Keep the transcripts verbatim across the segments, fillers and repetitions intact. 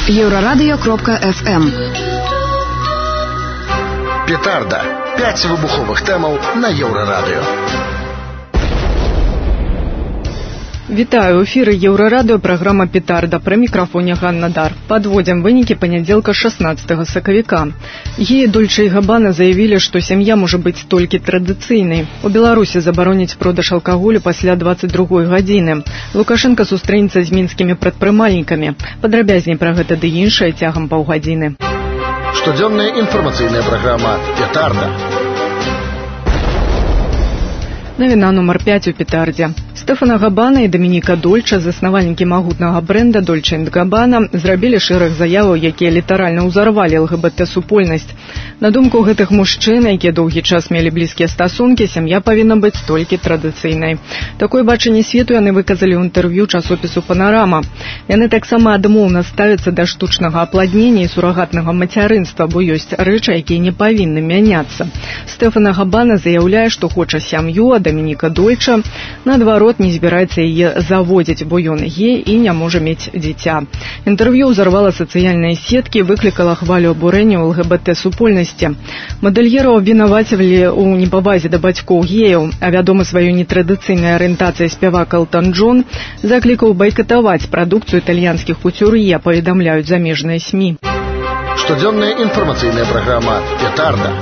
Еврорадио кропка эф эм. Петарда. Пять выбуховых темаў на Еврорадио. Вітаю, у эфіры Еўрарадыё, праграма «Петарда». Пры мікрафоне Ганна Дар. Падводзім вынікі панядзелка шаснаццатага сакавіка. Геі Дольчэ і Габбана заявілі, што сям'я можа быць толькі традыцыйнай. У Беларусі забароняць продаж алкаголю пасля дваццаць другой гадзіны. Лукашенко сустрэнецца з мінскімі прадпрымальнікамі. Падрабязней пра гэта ды іншае цягам паўгадзіны. Штодзённая інфармацыйная праграма «Петарда». Навіна нумар пяць у «Петардзе». Стэфана Габбана і Дамініка Дольчэ, заснавальнікі магутнага брэнда Дольчэ энд Габбана, зрабілі шэраг заяваў, якія літаральна ўзарвалі эл гэ бэ тэ-супольнасць. На думку гэтых мужчын, якія доўгі час мелі блізкія стасункі, сям'я павінна быць толькі традыцыйнай. Такое бачанне свету яны выказалі ў інтэрв'ю часопісу «Панарама». Яны таксама адмоўна ставяцца да штучнага апладнення і сурагатнага мацярынства, бо ёсць рэчы, якія не павінны мяняцца. Стэфана Габбана заяўляе, што хоча сям'ю, а Дамініка Дольчэ, наадварот, не збіраецца яе заводзіць, бо ён гей і не можа мець дзіця. Інтэрв'ю ўзарвала сацыяльныя сеткі, выклікала хвалю абурэння ў эл гэ бэ тэ-супольнасці. Мадэльераў абвінавацілі ў непавазе да бацькоў геяў, а вядомы сваёй нетрадыцыйнай арыентацыяй спявак Элтан Джон заклікаў байкатаваць прадукцыю італьянскіх куцюр'е, паведамляюць замежныя СМІ. Штодзённая інфармацыйная праграма «Петарда».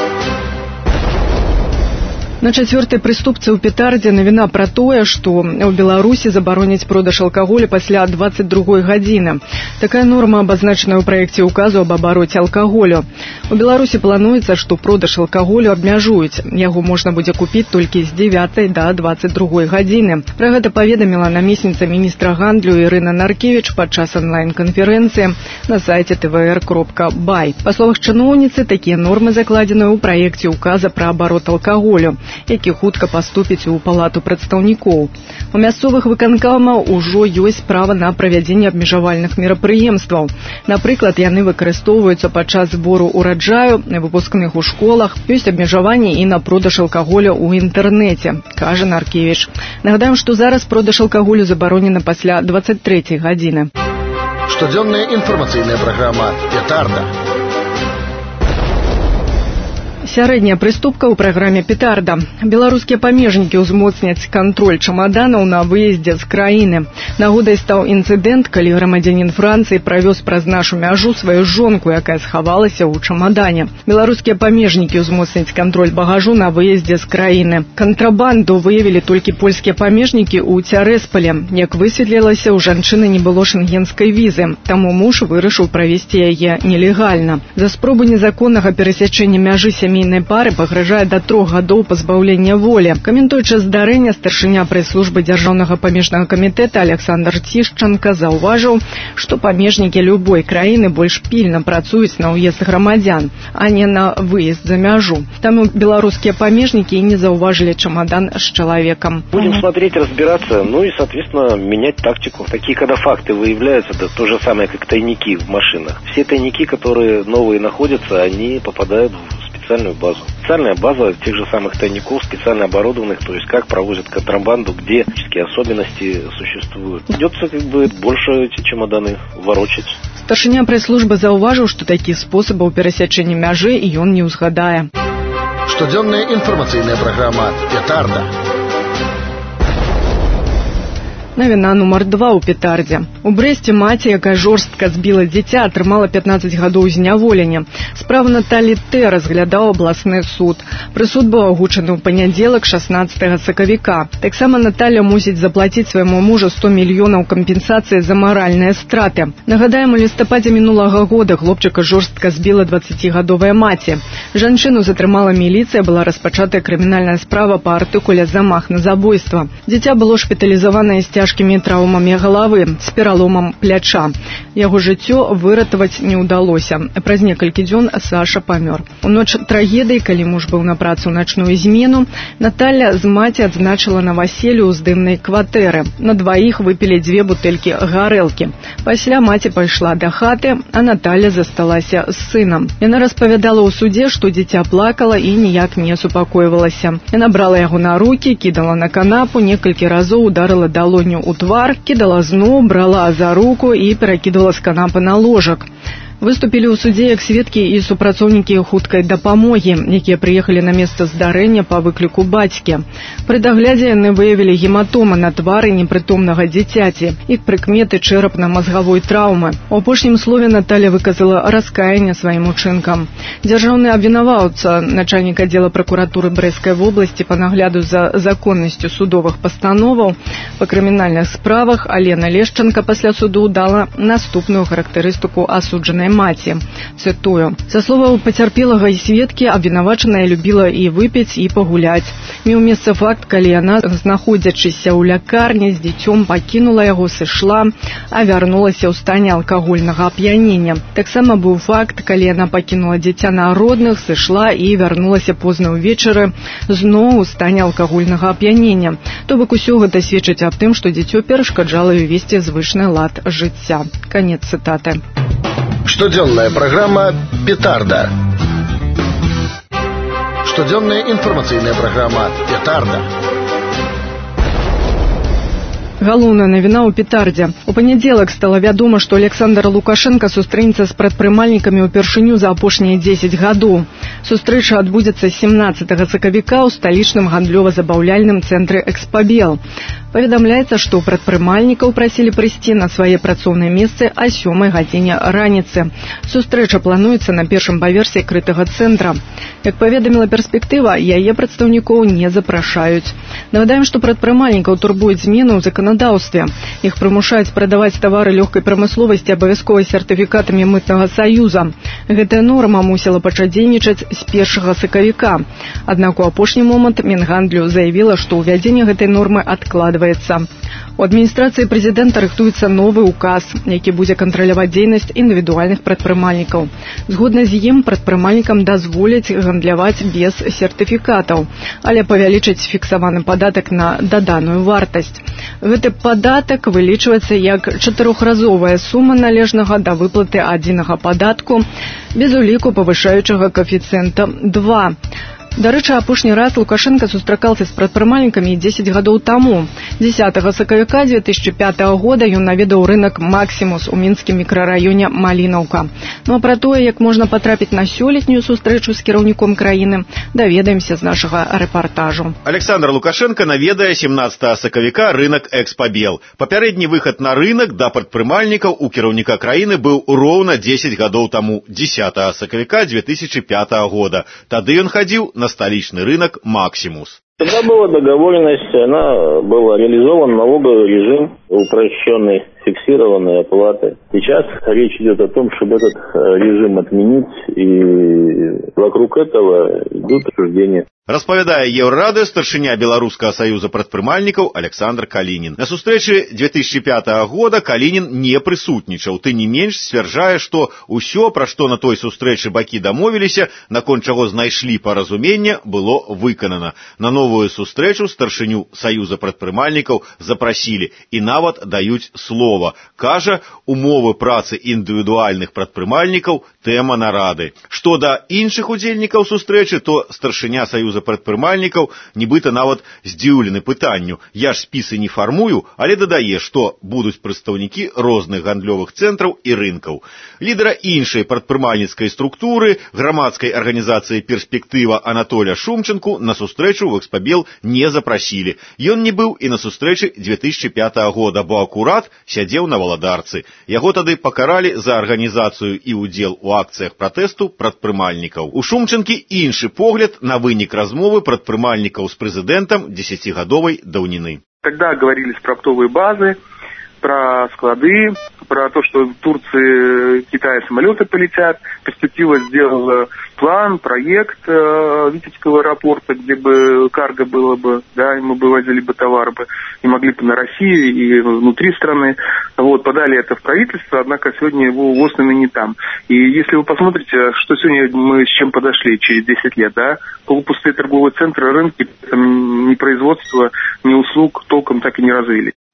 На чацвёртай прыступцы ў «Петардзе» навіна пра тое, што ў Беларусі забароняць продаж алкаголю пасля дваццаць другой гадзіны. Такая норма абазначана ў праекце ўказу аб абароце алкаголю. У Беларусі плануецца, што продаж алкаголю абмяжуюць. Яго можна будзе купіць толькі з дзевятай да дваццаць другой гадзіны. Пра гэта паведаміла намесніца міністра гандлю Ірына Наркевіч падчас онлайн-канферэнцыі на сайце тэ вэ эр кропка бай. Па словах чыноўніцы, такія нормы закладзены ў праекце ўказа пра абарот алкаголю, які хутка паступіць у палату прадстаўнікоў. У мясцовых выканкамаў ужо ёсць права на правядзенне абмежавальных мерапрыемстваў. Напрыклад, яны выкарыстоўваюцца падчас збору ўраджаю, выпускных у школах, ёсць абмежаванні і на продаж алкаголя ў інтэрнэце, кажа Наркевіч. Нагадаем, што зараз продаж алкаголю забаронена пасля дваццаць трэцяй гадзіны. Штодзённая інфармацыйная праграма «Петарда». Сярэдняя прыступка ў праграме «Петарда». Беларускія памежнікі ўзмоцняць кантроль чамаданаў на выездзе з краіны. Нагодай стаў інцыдэнт, калі грамадзянін Францыі правёз праз нашу мяжу сваю жонку, якая схавалася ў чамадане. Беларускія памежнікі ўзмоцняць кантроль багажу на выездзе з краіны. Кантрабанду выявілі толькі польскія памежнікі ў Цярэспале. Як высветлілася, у жанчыны не было шэнгенскай візы, таму муж вырашыў правесці яе нелегальна. За спробу незаконнага перасячэння мяжы сямейнай пары пагражае да трох гадоў пазбаўлення волі. Каментуючы здарэнне, старшыня прэс-службы дзяржаўнага памежнага камітэта Александр Цішчанка заўважыў, што памежнікі любой краіны больш пільна працуюць на ўезд грамадзян, а не на выезд за мяжу. Таму беларускія памежнікі і не заўважылі чамадан с человеком. Будем смотреть, разбираться, ну и, соответственно, менять тактику. Такие, когда факты выявляются, это то же самое, как тайники в машинах. Все тайники, которые новые находятся, они попадают в специальную базу. Специальная база тех же самых тайников, специально оборудованных, то есть как провозят контрабанду, где физические особенности существуют. Придется как бы больше эти чемоданы ворочать. Старшыня прэс-службы заўважыў, што такіх спосабаў перасячэння мяжы і ён не ўзгадае. Штодзённая інфармацыйная праграма «Петарда». Навіна нумар два ў «Петардзе». У Брэсце маці, якая жорстка збіла дзіця, атрымала пятнаццаць гадоў зняволення. Справу Наталі Т. разглядаў абласны суд. Прысуд быў агучаны ў панядзелак шаснаццатага сакавіка. Таксама Наталя мусіць заплаціць свайму мужу сто мільёнаў кампенсацыі за маральныя страты. Нагадаем, у лістападзе мінулага года хлопчыка жорстка збіла дваццацігадовая маці. Жанчыну затрымала міліцыя, была распачатая крымінальная справа па артыкуле «Замах на забойства». Дзіця было шпіталізаванае з цяжкімі траўмамі галавы, з пераломам пляча. Яго жыццё выратаваць не ўдалося. Праз некалькі дзён Саша памёр. У ноч трагедыі, калі муж быў на працу ў начную змену, Наталя з маці адзначыла наваселле ў здымнай кватэры. На дваіх выпілі дзве бутэлькі гарэлкі. Пасля маці пайшла да хаты, а Наталя засталася з сынам. Яна распавядала ў судзе, што дзіця плакала і ніяк не супакойвалася. Яна брала яго на рукі, кідала на канапу, некалькі разоў ударыла далонню ў твар, кідала зноў, брала за руку і перакідала скідвала з канапы на ложак. Выступілі ў судзе як сведкі і супрацоўнікі хуткай дапамогі, якія прыехалі на месца здарэння па выкліку бацькі. Пры даглядзе яны выявілі гематомы на твары непрытомнага дзіцяці і прыкметы чэрапна-мазгавой траўмы. У апошнім слове Наталья выказала раскаянне сваім учынкам. Дзяржаўны абвінаваўца, начальнік аддзела пракуратуры Брэсцкай вобласці па нагляду за законнасцю судовых пастановаў па крымінальных справах Алена Лешченка пасля суду дала наступную характарыстыку асуджанай маці. Цытую. Са словаў пацярпелага і сведкі, абвінавачаная любіла і выпіць, і пагуляць. Меў месца факт, калі яна, знаходзячыся ў лякарні з дзіцём, пакінула яго, сышла, а вярнулася ў стане алкагольнага ап'янення. Таксама быў факт, калі яна пакінула дзіця на родных, сышла і вярнулася позна ўвечары зноў у стане алкагольнага ап'янення. То бок усё гэта сведчыць аб тым, што дзіцё перашкаджала ёй весці звычны лад жыцця. Канец цытаты. Штодзённая праграма «Петарда». Штодзённая інфармацыйная праграма «Петарда». Галоўная навіна ў петардзе. У панядзелак стала вядома, што Александр Лукашенко сустрэнецца з прадпрымальнікамі ўпершыню за апошнія дзесяць гадоў. Сустрэча адбудзецца семнаццатага сакавіка ў сталічным гандлёва-забаўляльным цэнтры «Экспабел». Паведамляецца, што прадпрымальнікаў прасілі прыйсці на свае працоўныя месцы а сёмай гадзіне раніцы. Сустрэча плануецца на першым паверсе крытага цэнтра. Як паведаміла перспектыва, яе прадстаўнікоў не запрашаюць. Нагадаем, што прадпрымальнікаў турбуюць змены ў заканадаўстве. Іх прымушаюць прадаваць тавары лёгкай прамысловасці абавязковай сертыфікатамі мытнага саюза. Гэтая норма мусіла пачаць дзейнічаць з першага сакавіка. Аднак у апошні момант Мінгандлю заявіла, што ўвядзенне гэтай нормы адкладваецца. У адміністрацыі прэзідэнта рыхтуецца новы указ, які будзе кантраляваць дзейнасць індывідуальных прадпрымальнікаў. Згодна з ім прадпрымальнікам дазволяць гандляваць без сертыфікатаў, але павялічаць фіксаваны падатак на даданую вартасць. Гэты падатак вылічваецца як чатырохразовая сума належнага да выплаты адзінага падатку без уліку павышаючага каэфіцыента два. Дарэчы, апошні раз Лукашенко сустракаўся з прадпрымальнікамі дзесяць гадоў таму. дзесятага сакавіка дзве тысячы пятага года ён наведаў рынак «Максімус» у мінскім мікрараёне Малінаўка. Ну а пра тое, як можна патрапіць на сёлетнюю сустрэчу з кіраўніком краіны, даведаемся з нашага рэпартажу. Александр Лукашенко наведае семнаццатага сакавіка рынак «Экспабел». Папярэдні выхад на рынак да прадпрымальнікаў у кіраўніка краіны быў роўна дзесяць гадоў таму, дзесятага сакавіка дзве тысячы пятага года. Тады ён хадзіў на столичный рынок «Максимус». Тогда была договоренность, она была реализован налоговый режим упрощенной фиксированной оплаты. Сейчас речь идет о том, чтобы этот режим отменить, и вокруг этого идут обсуждения. Распавядае Еўрарады старшыня Беларускага саюза прадпрымальнікаў Александр Калінін. На сустрэчы дзве тысячы пятага года Калінін не прысутнічаў. Ты не менш сцвярджае, што ўсё, пра што на той сустрэчы бакі дамовіліся, наконт чаго знайшлі паразуменне, было выканана. На новую сустрэчу старшыню саюза прадпрымальнікаў запрасілі і нават даюць слова. Кажа, умовы працы індывідуальных прадпрымальнікаў тэма нарады. Што да іншых удзельнікаў сустрэчы, то старшыня саюза прадпрымальнікаў нібыта нават здзіўлены пытанню. Я ж спісы не фармую, але дадае, што будуць прадстаўнікі розных гандлёвых цэнтраў і рынкаў. Лідара іншай прадпрымальніцкай структуры, грамадскай арганізацыі «Перспектыва» Анатоля Шумченку на сустрэчу в «Экспабел» не запрасілі. Ён не быў і на сустрэчы дзве тысячы пятага года, бо акурат сядзеў на Валадарцы. Яго тады пакаралі за арганізацыю і ўдзел у акцыях пратэсту прадпрымальнікаў. У Шумченкі іншы погляд на вынік размовы прадпрымальнікаў с президентом десятигодовой даўніны. Когда говорились про оптовые базы, про склады, про то, что в Турции, Китае самолеты полетят, перспектива сделала план, проект э, Витебского аэропорта, где бы карго было бы, да, и мы бы возили бы товары бы, и могли бы на Россию и внутри страны. Вот, подали это в правительство, однако сегодня его ВОСными не там. И если вы посмотрите, что сегодня мы с чем подошли через десять лет, да, полупустые торговые центры, рынки, там, ни производства, ни услуг толком так и не развили.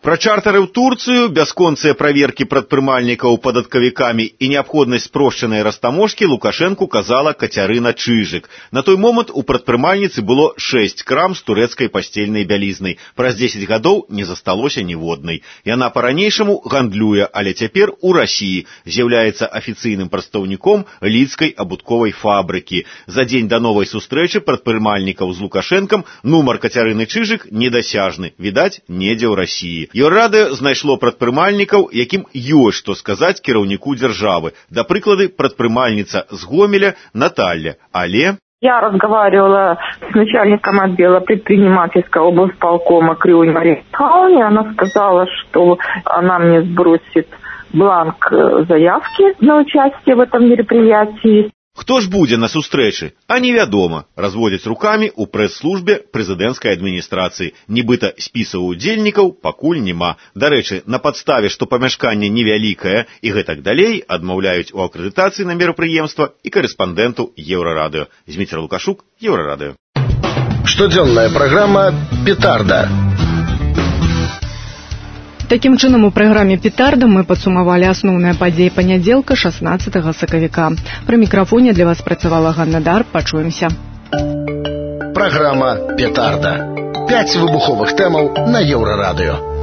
Пра чартары ў Турцыю, бясконцыя праверкі прадпрымальнікаў падаткавікамі і неабходнасць спрошчанай растаможкі Лукашэнку казала Кацярына Чыжык. На той момант у прадпрымальніцы было шэсць крам з турэцкай пасцельнай бялізнай. Праз дзесяць гадоў не засталося ніводнай. Яна па-ранейшаму гандлюе, але цяпер у Расіі з'яўляецца афіцыйным прадстаўніком лідскай абутковай фабрыкі. За дзень да новай сустрэчы прадпрымальнікаў з Лукашэнкам нумар Кацярыны Чыжык недасяжны, відаць, недзе ў Расіі. Еўрарадыё знайшло прадпрымальнікаў, якім ёсць што сказаць кіраўніку дзяржавы. Да прыклады, прадпрымальніца з Гомеля Наталья. Але... Я разговаривала с начальником отдела предпринимательского облсполкома Крюнь Марии Михайловной. Она сказала, что она мне сбросит бланк заявки на участие в этом мероприятии. Хто ж будзе на сустрэчы? А невядома, разводзяць рукамі ў прэс-службе прэзідэнцкай адміністрацыі. Нібыта спісаў удзельнікаў пакуль няма. Дарэчы, на падставе, што памяшканне невялікае і гэтак далей, адмаўляюць у акрэдытацыі на мерапрыемства і корэспандэнту Еўрарадыё. Зміцер Лукашук, Еўрарадыё. Штодзённая праграма «Петарда». Такім чынам, у праграме «Петарда» мы падсумавалі асноўныя падзеі панядзелка шаснаццатага сакавіка. Пры мікрафоне для вас працавала Ганна Дар. Пачуемся. Праграма «Петарда». Пяць выбуховых тэмаў на Еўрарадыё.